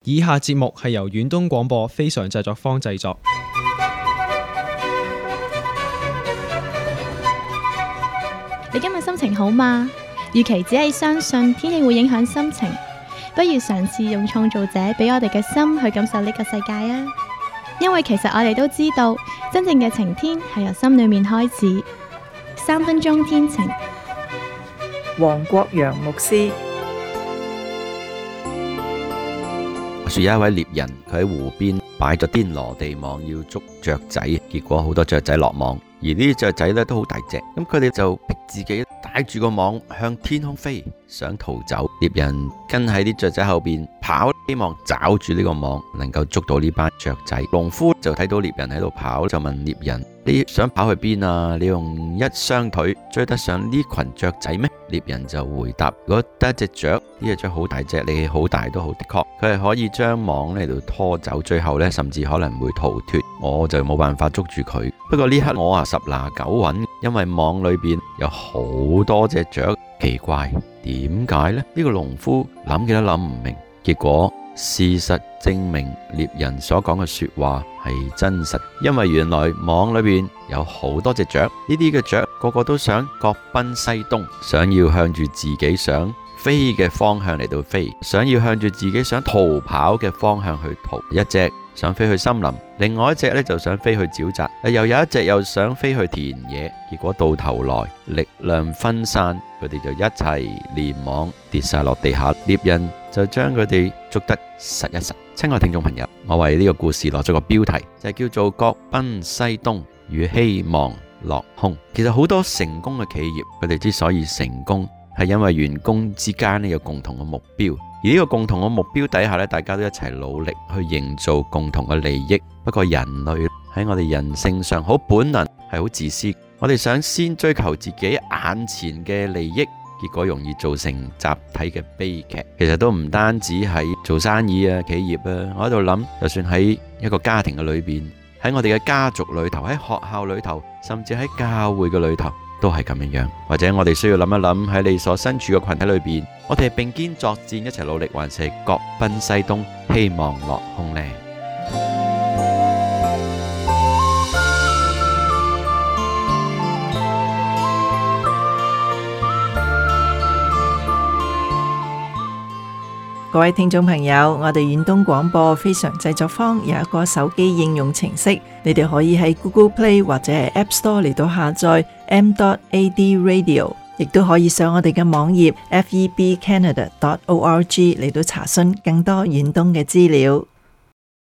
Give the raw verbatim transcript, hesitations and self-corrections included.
以下節目係由遠東廣播非常製作坊製作。 你今日心情好嗎？與其只係相信天氣會影響心情，不如嘗試用創造者俾我哋嘅心去感受呢個世界啊！因為其實我哋都知道，真正嘅晴天係由心裏面開始。三分鐘天晴， 黃國陽牧師。 說有一位獵人，佢喺湖邊擺咗天羅地網要捉雀仔，結果好多雀仔落網，而呢啲雀仔咧都好大隻，咁佢哋就逼自己帶住個網向天空飛，想逃走。獵人跟喺啲雀仔後邊跑，希望抓住呢個網能夠捉到呢班雀仔。農夫就睇到獵人喺度跑，就問獵人：你想跑去邊啊？你用一雙腿追得上呢群雀仔咩？獵人就回答：如果得一隻雀，呢隻雀好大隻，力氣好大都好，的確佢係可以將網嚟到拖走，最後呢甚至可能會逃脫，我就冇辦法捉住佢。不過呢刻我啊十拿九穩，因為網裏邊有好多隻雀。奇怪，點解呢？呢個農夫諗極都諗唔明。結果事實證明獵人所講嘅說話係真實，因為原來網裏邊有好多隻雀，呢啲嘅雀個個都想各奔西東，想要向住自己想飛嘅方向嚟到飛，想要向住自己想逃跑嘅方向去逃。一隻想飛去森林，另外一隻咧就想飛去沼澤，又有一隻又想飛去田野。結果到頭來力量分散，佢哋就一齊連網跌晒落地下，獵人就將佢哋捉得實一實。親愛聽眾朋友，我為呢個故事落咗個標題，就係叫做各奔西東與希望落空。其實好多成功嘅企業，佢哋之所以成功，係因為員工之間有共同嘅目標，而呢個共同嘅目標底下咧，大家都一齊努力去營造共同嘅利益。不過人類喺我哋人性上好本能，係好自私，我哋想先追求自己眼前嘅利益，結果容易造成集體嘅悲劇。其實都唔單止係做生意啊、企業啊，我喺度諗，就算喺一個家庭嘅裏邊，喺我哋嘅家族裏頭，喺學校裏頭，甚至喺教會嘅裏頭，都係咁樣樣。或者我哋需要諗一諗，喺你所身處嘅群體裏邊，我哋係並肩作戰，一齊努力，還是各奔西東，希望落空呢？ 各位聽眾朋友，我哋遠東廣播非常製作坊有一個手機應用程式，你哋可以喺 Google Play 或者係 App Store 嚟到下載 m dot a d radio， 亦都可以上我哋嘅網頁 f e b canada dot org 嚟到查詢更多遠東嘅資料。